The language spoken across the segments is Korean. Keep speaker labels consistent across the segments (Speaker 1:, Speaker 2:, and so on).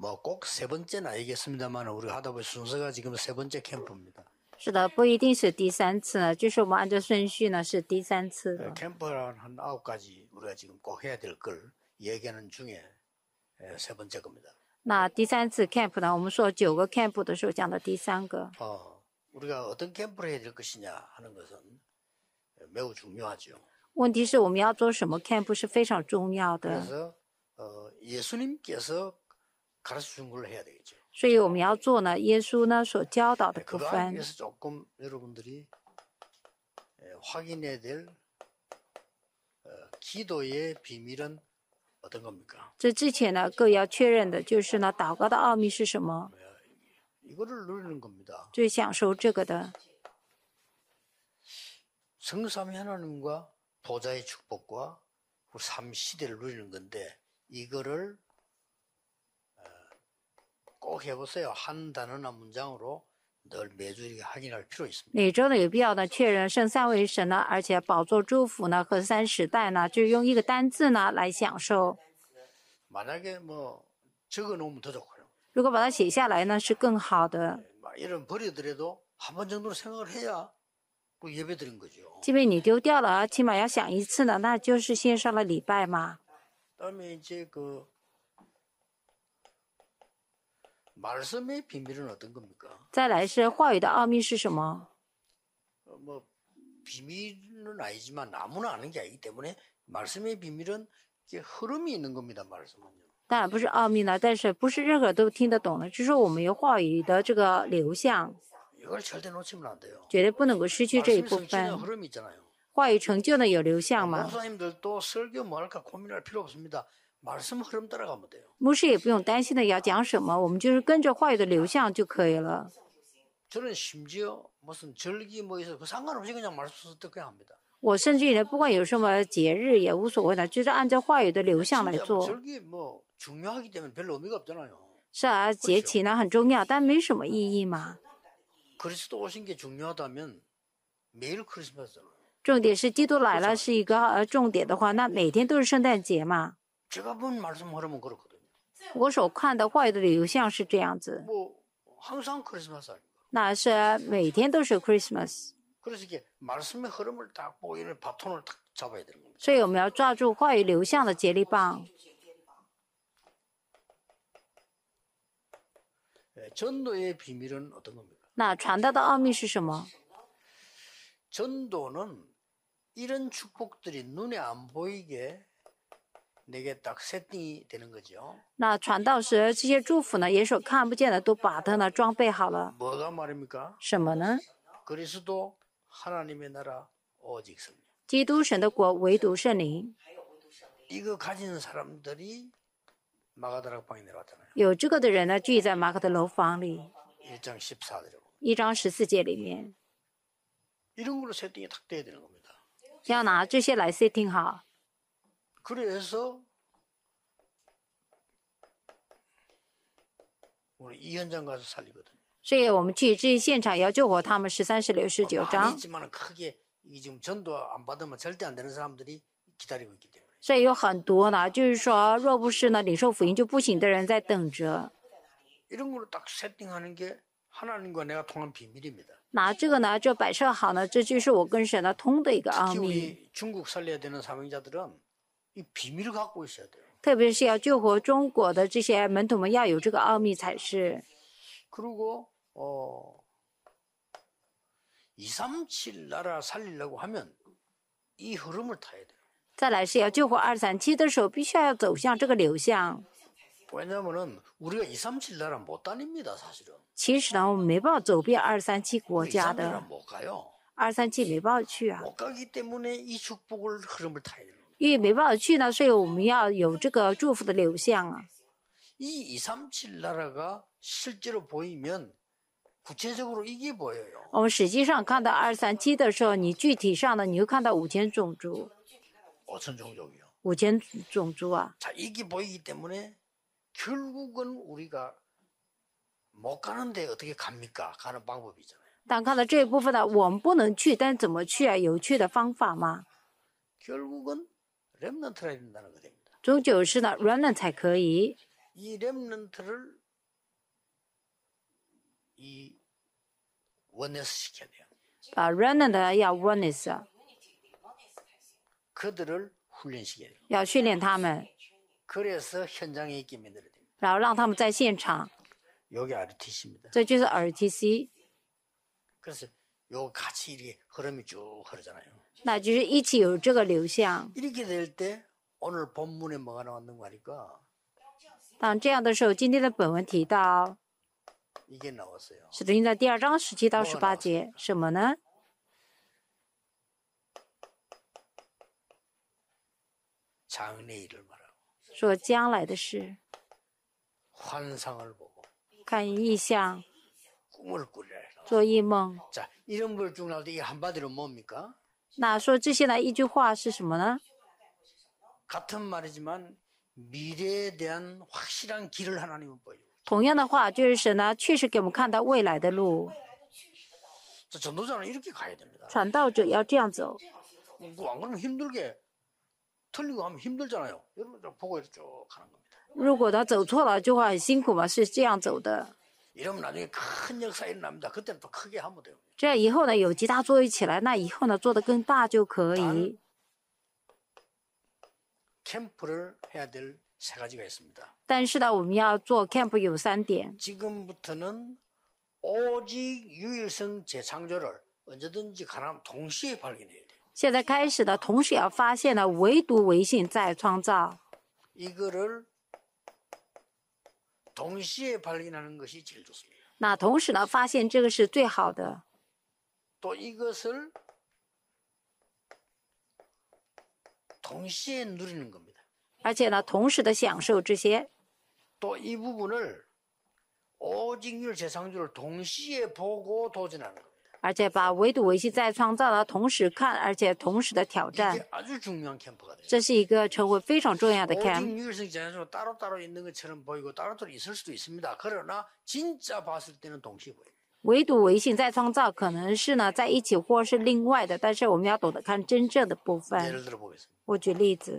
Speaker 1: 뭐 꼭 세 번째는 아니겠습니다만 우리가 하다 보니 순서가 지금 세 번째 캠프입니다.
Speaker 2: 是的，不一定是第3次呢，就是我们按照顺序呢是第3次的。
Speaker 1: 캠프는 한 9가지 우리가 지금 꼭 해야 될 걸 얘기하는 중에 세 번째 겁니다.
Speaker 2: 那第3次 camp 呢，我们说9个 camp 的时候讲的第3个。
Speaker 1: 우리가 어떤 캠프를 해야 될 것이냐 하는 것은 매우 중요하죠.
Speaker 2: 问题是我们要做什么 camp 是非常重要的。
Speaker 1: 그래서 예수님께서 가르쳐 준 걸로 해야 되겠죠.
Speaker 2: 所以我们要做呢，耶稣呢所教导的部
Speaker 1: 그거
Speaker 2: 分。
Speaker 1: 하기 위해서 조금 여러분들이 확인해야 될 기도의 비밀은 어떤 겁니까?
Speaker 2: 这之前呢，各要确认的就是呢，祷告的奥秘是什么？
Speaker 1: 이거를 누리는 겁니다.
Speaker 2: 最享受这个的。
Speaker 1: 성삼위 하나님과 보좌의 축복과 그 삼시대를 누리는 건데 이거를 꼭 해보세요. 한 단어나 문장으로 늘 매주 이렇게 확인할 필요 있습니다.
Speaker 2: 每周呢有必要呢确认圣三位神呢，而且宝座祝福呢和3时代呢，就用一个单字呢来享受。
Speaker 1: 만약에 뭐 적어놓으면 더 좋고요.
Speaker 2: 如果把它写下来呢，是更好的。
Speaker 1: 이런 버리더라도 한 번 정도는 생각을 해야 그 예배 드린 거죠.
Speaker 2: 即便你丢掉了，起码要想一次呢，那就是献上了礼拜嘛。
Speaker 1: 그다음에 이제 그 말씀의 비밀은 어떤 겁니까?
Speaker 2: 再来是话语的奥秘是什么？
Speaker 1: 뭐 비밀은 아니지만 아무나 아는 게 아니기 때문에 말씀의 비밀은 이게 흐름이 있는 겁니다. 말씀은요.
Speaker 2: 当然不是奥秘呢，但是不是任何人都听得懂的，就是我们有话语的这个流向，
Speaker 1: 이걸 절대 놓치면 안 돼요.
Speaker 2: 绝对不能够失去这一部
Speaker 1: 말씀의
Speaker 2: 分。
Speaker 1: 흐름이 있잖아요.
Speaker 2: 话语成就呢有流向嘛，
Speaker 1: 목사님들도 설교 뭐 할까 고민할 필요 없습니다. 말씀 흐름 따라가면 돼요.
Speaker 2: 牧师也不用担心的要讲什么，我们就是跟着话语的流向就可以了。
Speaker 1: 저는 심지어 무슨 절기 뭐 있어 그 상관없이 그냥 말씀 듣게 합니다.
Speaker 2: 我甚至于呢，不管有什么节日也无所谓的，就是按照话语的流向来
Speaker 1: 진짜 뭐
Speaker 2: 做。
Speaker 1: 절기 뭐 중요하기 때문에 별로 의미가 없잖아요.
Speaker 2: 是啊，节期呢很重要，但没什么意义嘛。
Speaker 1: 그리스도 오신 게 중요하다면 매일 크리스마스잖아요.
Speaker 2: 重点是基督来了是一个重点的话，那每天都是圣诞节嘛。
Speaker 1: 제가 본 말씀 흐름은 그렇거든요.
Speaker 2: 我所看的话语的流向是这样子，
Speaker 1: 뭐 항상 크리스마스 아닙니까?
Speaker 2: 那是每天都是 Christmas，
Speaker 1: 그래서 이게 말씀의 흐름을 딱 보고 이런 바톤을 딱 잡아야 되는 겁니다.
Speaker 2: 所以我们要抓住话语流向的接力棒。
Speaker 1: 전도의 비밀은 어떤 겁니까?
Speaker 2: 那传道的奥秘是什么？
Speaker 1: 전도는 이런 축복들이 눈에 안 보이게 내게 딱 세팅이 되는 거죠.
Speaker 2: 那传道时这些祝福呢，也所看不见的都把它呢装备好了。
Speaker 1: 뭐가 말입니까?
Speaker 2: 什么呢？
Speaker 1: 그리스도 하나님의 나라 오직 성령.
Speaker 2: 基督神的国，唯独圣灵。
Speaker 1: 이거 가진 사람들이 마가다락방에 내려왔잖아요.
Speaker 2: 有这个的人呢，聚在马可的楼房里，
Speaker 1: 1장 14절에.
Speaker 2: 1章14节里面，
Speaker 1: 이런 걸로 세팅이 딱 돼야 되는 겁니다.
Speaker 2: 要拿这些来 setting 好。
Speaker 1: 그래서 우리 이 현장 가서 살리거든요.
Speaker 2: 所以我们去这些现场也要救活他们13、16、19
Speaker 1: 많이
Speaker 2: 章。
Speaker 1: 있지만 크게 이 지금 전도 안 받으면 절대 안 되는 사람들이 기다리고 있기 때문에.
Speaker 2: 所以有很多呢，就是说，若不是呢领受福音就不行的人在等着。
Speaker 1: 이런 걸로 딱 세팅하는 게 하나님과 내가 통한 비밀입니다.
Speaker 2: 拿这个呢，就摆设好呢，这就是我跟神的通的一个奥
Speaker 1: 특히
Speaker 2: 秘。
Speaker 1: 우리 중국 살려야 되는 사명자들은 이 비밀을 갖고 있어야 돼요.
Speaker 2: 特别是要救活中国的这些门徒们，要有这个奥秘才是。
Speaker 1: 그리고 237 나라 살리려고 하면 이 흐름을 타야 돼요.
Speaker 2: 再来是要救活237的时候，必须要走向这个流向。
Speaker 1: 왜냐하면은 우리가 237 나라 못 다닙니다, 사실은.
Speaker 2: 其实呢，我们没办法走遍237国家
Speaker 1: 237 나라
Speaker 2: 的，
Speaker 1: 못 가요.
Speaker 2: 237没办法去啊，
Speaker 1: 못 가기 때문에 이 축복을 흐름을 타야 돼요.
Speaker 2: 因为没办法去呢，所以我们要有这个祝福的流向啊。
Speaker 1: 이 237 나라가 실제로 보이면 구체적으로 이게 보여요.
Speaker 2: 我们实际上看到237的时候，你具体上呢，你会看到5000种族，
Speaker 1: 5천 종족이요.
Speaker 2: 5000种族啊。
Speaker 1: 자, 이게 보이기 때문에 결국은 우리가 못 가는데 어떻게 갑니까? 가는 방법이 있잖아요.
Speaker 2: 但看到这一部分呢，我们不能去，但怎么去啊？有去的方法吗？
Speaker 1: 결국은 렘넌트라 된다는 거 됩니다.
Speaker 2: 终究是呢，软软才可以。
Speaker 1: 이 렘넌트를 이 원네스 시켜야 돼요.
Speaker 2: 把 remnant 呢要 oneness，
Speaker 1: 그들을 훈련시켜야 돼요.
Speaker 2: 要训练他们，
Speaker 1: 그래서 현장에 있게 만들어야 돼요.
Speaker 2: 然后让他们在现场，
Speaker 1: 요게 RTC입니다.
Speaker 2: 这就是 RTC，
Speaker 1: 그래서 요 같이 이렇게 흐름이 쭉 흐르잖아요.
Speaker 2: 那就是一起有这个流向。
Speaker 1: 이렇게 될 때 오늘 본문에 뭐가 나왔는 거 하니까
Speaker 2: 当这样的时候，今天的本文提到，
Speaker 1: 이게 나왔어요.
Speaker 2: 使徒行传第2章17到18节，什么呢？
Speaker 1: 장래일을 말하고
Speaker 2: 说将来的事，
Speaker 1: 환상을 보고
Speaker 2: 看异象，
Speaker 1: 꿈을 꾸리라.
Speaker 2: 做异梦。
Speaker 1: 자, 이런 걸 쭉 나올 때 이 한마디로 뭡니까?
Speaker 2: 那说这些呢，一句话是什么呢？
Speaker 1: 같은 말이지만 미래에 대한 확실한 길을 하나님은 보여요.
Speaker 2: 同样的话，就是神呢，确实给我们看到未来的路。
Speaker 1: 자, 전도자는 이렇게 가야 됩니다.
Speaker 2: 传道者要这样走，
Speaker 1: 안 그러면 힘들게 틀리고 하면 힘들잖아요. 여러분 보고 이렇게 쭉 가는 겁니다.
Speaker 2: 如果他走错了，就会很辛苦嘛。是这样走的，
Speaker 1: 이러면 나중에 큰 역사 일어납니다. 그때는 또 크게 하면 돼요.
Speaker 2: 这样以后呢，有极大作为起来，那以后呢，做得更大就可以。
Speaker 1: 캠프를 해야 될 세 가지가 있습니다.
Speaker 2: 但是呢，我们要做 camp 有3点。
Speaker 1: 지금부터는 오직 유일성 재창조를 언제든지 가능하면 동시에 발견해야 돼요.
Speaker 2: 现在开始呢，同时也要发现呢，唯独唯性在创造。
Speaker 1: 이거를 동시에 발견하는 것이 제일 좋습니다.
Speaker 2: 那同时呢，发现这个是最好的。
Speaker 1: 또 이것을 동시에 누리는 겁니다.
Speaker 2: 而且呢，同时的享受这些。
Speaker 1: 또 이 부분을 오직 유일 재창조를 동시에 보고 도전하는 겁니다.
Speaker 2: 而且把唯独唯性再创造呢，同时看，而且同时的挑战，
Speaker 1: 이게 아주 중요한 캠프가 돼요.
Speaker 2: 这是一个成为非常重要的
Speaker 1: 오직
Speaker 2: camp。
Speaker 1: 유일성 재창조로 따로따로 있는 것처럼 보이고 따로따로 있을 수도 있습니다. 그러나 진짜 봤을 때는 동시에 보여요.
Speaker 2: 唯独唯性再创造可能是呢在一起或是另外的，但是我们要懂得看真正的部分。
Speaker 1: 예를 들어 보겠습니다.
Speaker 2: 我举例子，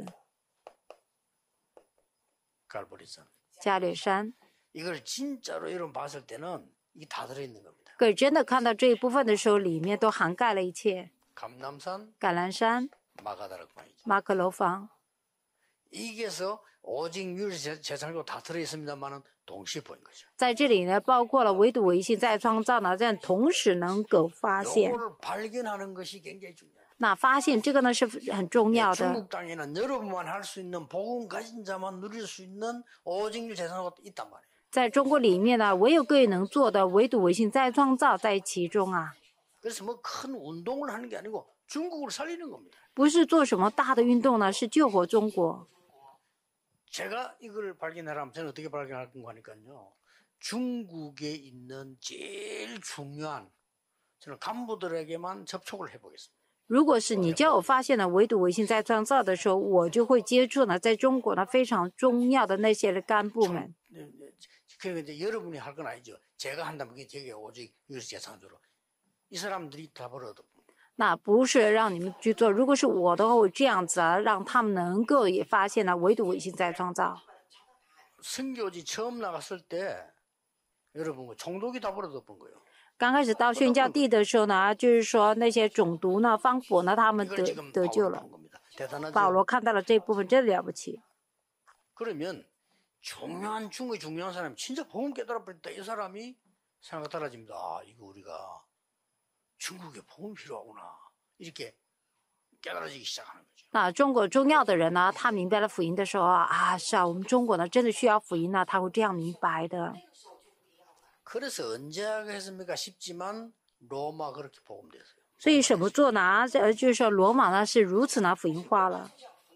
Speaker 1: 갈보리산.
Speaker 2: 加略山，
Speaker 1: 이걸 진짜로 여러분 봤을 때는 이게 다 들어있는 겁니다.
Speaker 2: 可真的看到这一部分的时候，里面都涵盖了一切。
Speaker 1: 감남산,
Speaker 2: 橄榄山、
Speaker 1: 마가다락방이죠.
Speaker 2: 马可楼房，
Speaker 1: 이게서 오직 유일 재창조 다 들어있습니다만은 동시에 보인 거죠.
Speaker 2: 在这里呢，包括了唯独唯性再创造呢，这样同时能够发现。
Speaker 1: 요거를 발견하는 것이 굉장히 중요해요.
Speaker 2: 那发现这个呢是很重要的。
Speaker 1: 중국 땅에는 여러분만 할 수 있는 복음 가진 자만 누릴 수 있는 오직 유일 재창조가 있단 말이에요.
Speaker 2: 在中国里面呢，唯有各位能做的唯独唯性再创造在其中啊，
Speaker 1: 그래서 뭐 큰 운동을 하는 게 아니고 중국을 살리는 겁니다.
Speaker 2: 不是做什么大的运动呢，是救活中国。
Speaker 1: 제가 이걸 발견하라면 저는 어떻게 발견할 건가 하니까요. 중국에 있는 제일 중요한 저는 간부들에게만 접촉을 해보겠습니다.
Speaker 2: 如果是你叫我发现了唯独唯性再创造的时候，我就会接触呢，在中国呢非常重要的那些干部们。
Speaker 1: 그러니까 이제 여러분이 할 건 아니죠. 제가 한다면 그게 되게 오직 유일재창조로 이 사람들이 다 벌어도
Speaker 2: 那不是让你们去做，如果是我的话，我这样子啊，让他们能够也发现了唯独唯性再创造。
Speaker 1: 선교지 처음 나갔을 때 여러분 총독이 다 벌어졌던 거예요.
Speaker 2: 刚开始到宣教地的时候呢，就是说那些种族呢、方伯呢，他们
Speaker 1: 이걸 지금
Speaker 2: 得救
Speaker 1: 바울이
Speaker 2: 了
Speaker 1: 본 。 겁니다. 대단하죠.
Speaker 2: 保罗看到了这一部分，真的了不起。
Speaker 1: 그러면 중요한 중국의 중요한 사람이 진짜 복음 깨달아 버릴 때 이 사람이 생각 달라집니다. 아, 이거 우리가 중국에 복음 필요하구나. 이렇게 깨달아지기 시작하는 거죠.
Speaker 2: 那中国重要的人呢，他明白了福音的时候啊，是啊，我们中国呢真的需要福音呢，他会这样明白的。
Speaker 1: 그래서 언제 하겠습니까? 싶지만 로마 그렇게 복음됐어요.
Speaker 2: 所以什么做呢？就是说罗马呢是如此呢福音化了。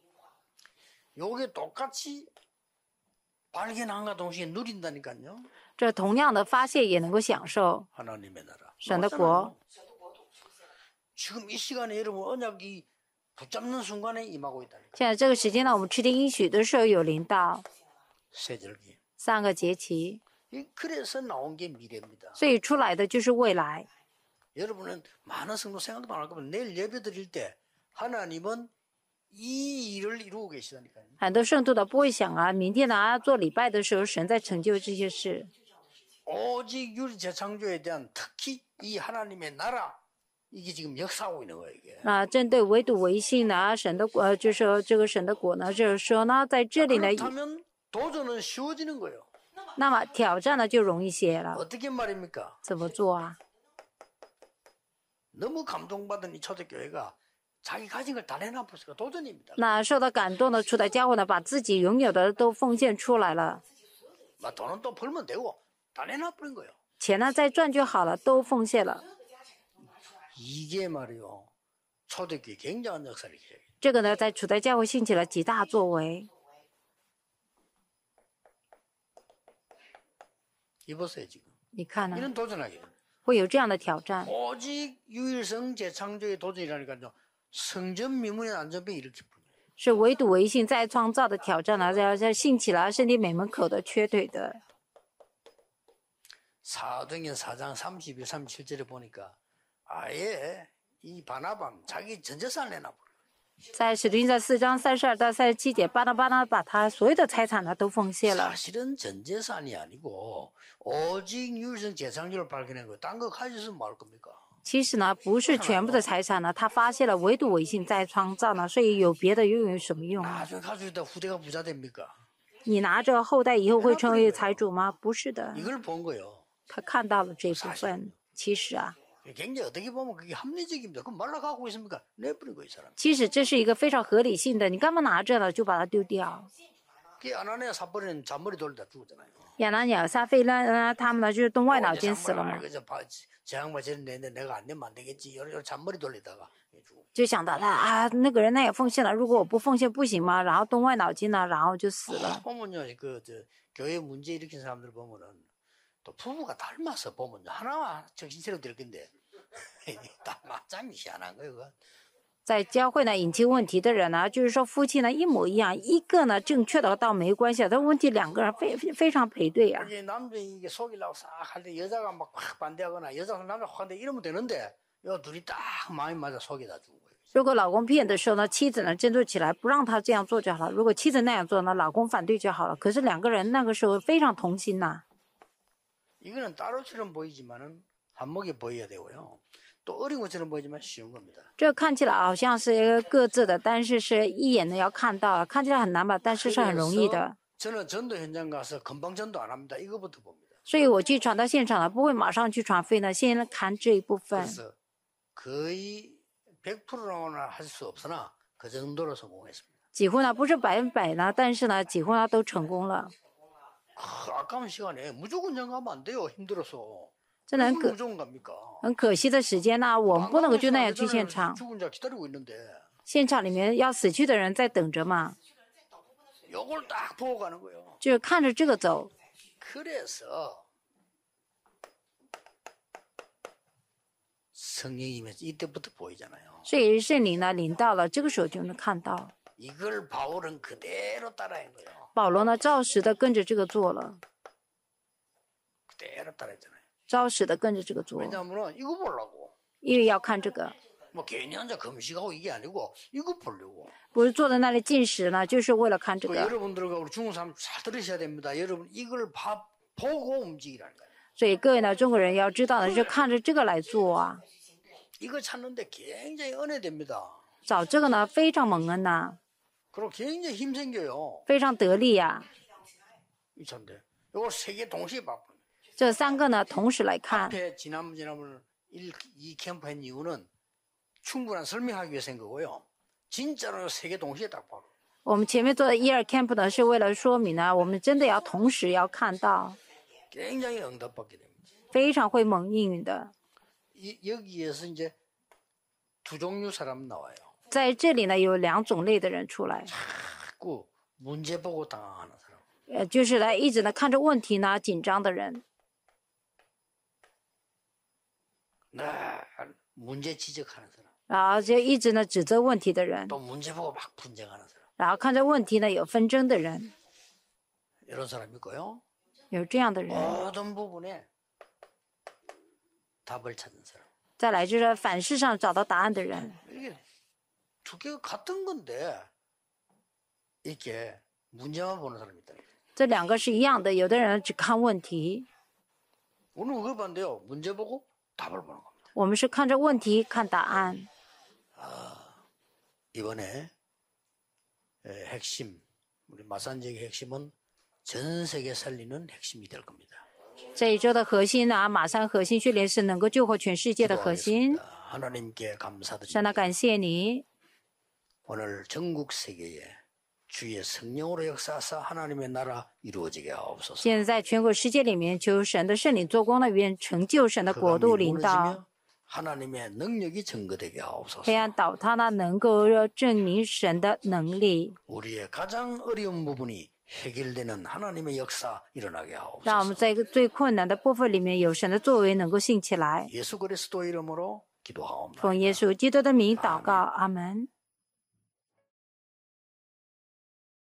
Speaker 1: 요게 똑같이 발견한과 동시에 누린다니까요.
Speaker 2: 这同样的发现也能够享受
Speaker 1: 하나님의 나라.
Speaker 2: 神的国。
Speaker 1: 지금 이 시간에 여러분 언약이 붙잡는 순간에 임하고 있다니까.
Speaker 2: 现在这个时间呢，我们吃定应许的时候有临到
Speaker 1: 세절기.
Speaker 2: 3个节期，
Speaker 1: 그래서 나온 게 미래입니다.
Speaker 2: 所以出来的就是未来。
Speaker 1: 여러분은 많은 성도 생각도 안 할 거면 내일 예배 드릴 때 하나님은 이 일을 이루고 계시다니까요.
Speaker 2: 很多圣徒的不会想啊，明天呢做礼拜的时候，神在成就这些事。
Speaker 1: 오직 유리 재창조에 대한 특히 이 하나님의 나라 이게 지금 역사하고 있는 거예요. 이게.
Speaker 2: 针对唯独唯信呢，神的国，就是说这个神的国呢，就是说呢，在这里呢，
Speaker 1: 그렇다면 도전은 쉬워지는 거예요.
Speaker 2: 那么挑战呢就容易些了。
Speaker 1: 어떻게 말입니까?
Speaker 2: 怎么做啊？
Speaker 1: 너무 감동받은 이 초대교회가 자기 가진 걸 다 내놔볼 수가 도전입니다.
Speaker 2: 那受到感动的初代教会呢，把自己拥有的都奉献出来了，
Speaker 1: 막 돈은 또 벌면 되고 다 내놔버린 거예요.
Speaker 2: 钱呢再赚就好了，都奉献了。
Speaker 1: 이게 말이요. 초대교회 굉장한 역사를 기록해요.
Speaker 2: 这个呢，在初代教会兴起了极大作为。
Speaker 1: 이보세요 지금.
Speaker 2: 你看呢，
Speaker 1: 이런 도전하게 돼요.
Speaker 2: 会有这样的挑战。
Speaker 1: 오직 유일성 재창조의 도전이라니까요. 성전 미문의 안전병이 일으킬 뿐이에요.
Speaker 2: 是唯独唯信再创造的挑战呢，要兴起了圣地美门口的缺腿的。
Speaker 1: 사도행전 4장 31, 37절에 보니까 아예 이 바나밤 자기 전 재산 내놔버려.
Speaker 2: 在使徒行传4章32到37节，巴拿巴呢把他所有的财产呢都奉献了。
Speaker 1: 사실은 전 재산이 아니고 오직 유일성 재창조를 발견한 거예요. 딴 거 가지고서 뭐 할 겁니까?
Speaker 2: 其实呢，不是全部的财产呢，他发现了唯独唯信再创造呢，所以有别的又有什么用啊？
Speaker 1: 나중에 가지고 있다 후대가 부자 됩니까?
Speaker 2: 你拿着后代以后会成为财主吗？不是的，
Speaker 1: 이걸 본 거예요.
Speaker 2: 他看到了这部分。其实啊，
Speaker 1: 굉장히 어떻게 보면 그게 합리적입니다. 그럼 말라 갖고 있습니까? 내버리고 이 사람.
Speaker 2: 其实这是一个非常合理性的，你干嘛拿着呢？就把它丢掉。
Speaker 1: 그 아나니아 삽버리는 잔머리 돌리다 죽었잖아요.
Speaker 2: 亚拿尼尔、撒菲呢，他们呢就是动外脑筋死了嘛，
Speaker 1: 저 양반 저런 내는데 내가 안 내면 안 되겠지. 여러 잔머리 돌리다가 죽고.
Speaker 2: 就想到他那个人那也奉献了，如果我不奉献不行吗？然后动外脑筋呢，然后就死了。
Speaker 1: 보면요, 저 교회 문제 일으킨 사람들 보면은 또 부부가 닮아서 보면 하나만 정신차려 될 건데 참 희한한 거예요. 그거.
Speaker 2: 在教会呢引起问题的人呢，就是说夫妻呢一模一样，一个呢正确的倒没关系，但问题两个人非常配对啊。
Speaker 1: 이제 남자 이게 속이려고 싹 할 때 여자가 막 확 반대하거나 여자가 남자 확 반대 이러면 되는데 요 둘이 딱 마음이 맞아 속이다 준 거예요.
Speaker 2: 如果老公骗的时候呢，妻子呢振作起来，不让他这样做就好了；如果妻子那样做呢，老公反对就好了。可是两个人那个时候非常同心呐、
Speaker 1: 이거는 따로처럼 보이지만은 한목에 보여야 되고요. 또 어린 것처럼 보이지만 쉬운 겁니다.
Speaker 2: 这看起来好像是一个各自的，但是是一眼的要看到，看起来很难吧，但是是很容易的。
Speaker 1: 저는 전도 현장 가서 금방 전도 안 합니다. 이거부터 봅니다.
Speaker 2: 所以我去传到现场呢，不会马上去传费呢，先看这一部分。
Speaker 1: 그래서 거의 100%는 할 수 없으나 그 정도로 성공했습니다.
Speaker 2: 几乎呢不是100%呢，但是呢几乎呢都成功了。
Speaker 1: 아까운 시간에 무조건 장가하면 안 돼요. 힘들어서.
Speaker 2: 真的很
Speaker 1: 왜
Speaker 2: 可
Speaker 1: 무조건 갑니까?
Speaker 2: 很可惜的时间呢，我们不能够就那样去现场。
Speaker 1: 죽은 자 기다리고 있는데
Speaker 2: 现场里面要死去的人在等着嘛，
Speaker 1: 요걸 딱 보고 가는 거예요.
Speaker 2: 就是看着这个走。
Speaker 1: 그래서 성령이면 이때부터 보이잖아요.
Speaker 2: 所以圣灵呢临到了，这个时候就能看到。
Speaker 1: 이걸 바울은 그대로 따라한 거예요.
Speaker 2: 保罗呢照实的跟着这个做了，
Speaker 1: 그대로 따라했잖아요.
Speaker 2: 照实的跟着这个做，
Speaker 1: 왜냐하면 이거 보려고.
Speaker 2: 因为要看这个，
Speaker 1: 뭐 괜히 앉아 금식하고 이게 아니고 이거 보려고.
Speaker 2: 不是坐在那里进食呢，就是为了看这
Speaker 1: 그
Speaker 2: 个。
Speaker 1: 여러분들과 우리 중국 사람 잘 들으셔야 됩니다. 여러분 이걸 보고 움직이라는 거예요.
Speaker 2: 所以各位呢中国人要知道呢，就看着这个来做啊。
Speaker 1: 이거 찾는데 굉장히 은혜됩니다.
Speaker 2: 找这个呢非常蒙恩呐、
Speaker 1: 그리고 굉장히 힘 생겨요.
Speaker 2: 非常得力呀、
Speaker 1: 이 차인데. 이걸 세 개 동시에 봐.
Speaker 2: 这三个呢同时来看，
Speaker 1: 앞에 지난번을 2 캠프 한 이유는 충분한 설명하기 위해서 한 거고요. 진짜로 세 개 동시에 딱 봐.
Speaker 2: 我们前面做的1、2 camp 呢是为了说明呢，我们真的要同时要看到，
Speaker 1: 굉장히 응답받게 됩니다.
Speaker 2: 非常会蒙应允的。
Speaker 1: 여기에서 이제 두 종류 사람 나와요.
Speaker 2: 在这里呢有2种类的人出来，
Speaker 1: 자꾸 문제 보고 당황하는 사람.
Speaker 2: 就是来一直呢看着问题呢紧张的人，
Speaker 1: 네, 문제 지적하는 사람.
Speaker 2: 然后就一直呢指责问题的人，
Speaker 1: 또 문제 보고 막 분쟁하는 사람.
Speaker 2: 然后看着问题呢有纷争的人，
Speaker 1: 이런 사람 있고요.
Speaker 2: 有这样的人。
Speaker 1: 모든 부분에 답을 찾는 사람.
Speaker 2: 再来就是凡事上找到答案的人，
Speaker 1: 이게 두 개가 같은 건데 이렇게 문제만 보는 사람이 있다.
Speaker 2: 这2个是一样的。有的人只看问题，
Speaker 1: 오늘 그거 반대요. 문제 보고 답을 보는 겁니다.
Speaker 2: 我们是看着问题看答案。
Speaker 1: 이번에 핵심, 우리 마산지역의 핵심은 전 세계 살리는 핵심이 될 겁니다.
Speaker 2: 这一周的核心呢，马上核心训练是能够救活全世界的核心。
Speaker 1: 하나님께
Speaker 2: 神啊，
Speaker 1: 감사드립니다.
Speaker 2: 感谢你！
Speaker 1: 오늘 전국 세계에 주의 성령으로 역사하사 하나님의 나라 이루어지게 하옵소서.
Speaker 2: 现在全国世界里面，求神的圣灵做工的愿成就神的国度
Speaker 1: 흑암이
Speaker 2: 领导，
Speaker 1: 무너지며 하나님의 능력이 증거되게 하옵소서.
Speaker 2: 黑暗倒塌呢，能够证明神的能力，
Speaker 1: 우리의 가장 어려운 부분이 해결되는 하나님의 역사 일어나게
Speaker 2: 让我们
Speaker 1: 하옵소서.
Speaker 2: 在一个最困难的部分里面，有神的作为能够兴起来。
Speaker 1: 예수 그리스도 이름으로 기도하옵나이다.
Speaker 2: 奉耶稣基督的名祷告，阿门。